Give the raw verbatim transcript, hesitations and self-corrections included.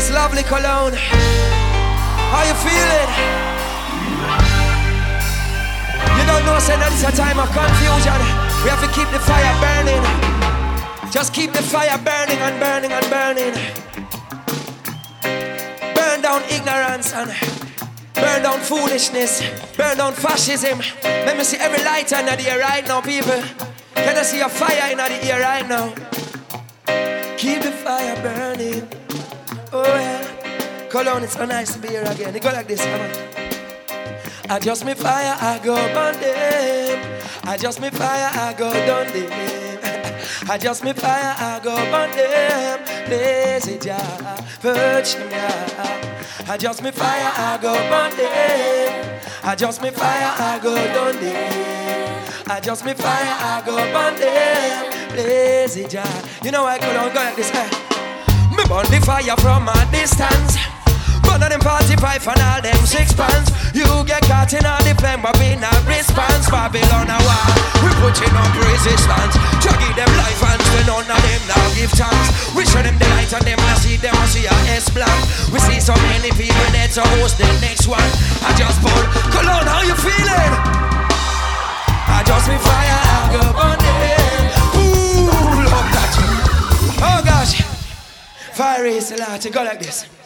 That's lovely cologne. How you feeling? You don't know, say that it's a time of confusion. We have to keep the fire burning. Just keep the fire burning and burning and burning. Burn down ignorance and burn down foolishness. Burn down fascism. Let me see every light in the air right now, people. Can I see a fire in the air right now? Keep the fire burning. Oh yeah. Cologne, it's so nice to be here again. It go like this, come on. Adjust me fire, I go burn them. Adjust me fire, I go down them. Adjust me fire, I go burn them. Lazy Jah, Virgin Jah. Adjust me fire, I go burn them. Adjust me fire, I go down them. Adjust me fire, I go burn them. Lazy Jah. You know I go down, go like this, eh? Me burn the fire from a distance. Burn them forty-five and all them six pants. You get caught in all the flame, but we not response. Babylon a war, we putting up resistance. Try give them life and still none of them now give chance. We show them the light and them I see them I see a S blank. We see so many people that to host the next one. I just pull, Cologne, how you feeling? I just be fire, I go burn them. Ooh, love that. Oh gosh, fire is a lot, you go like this.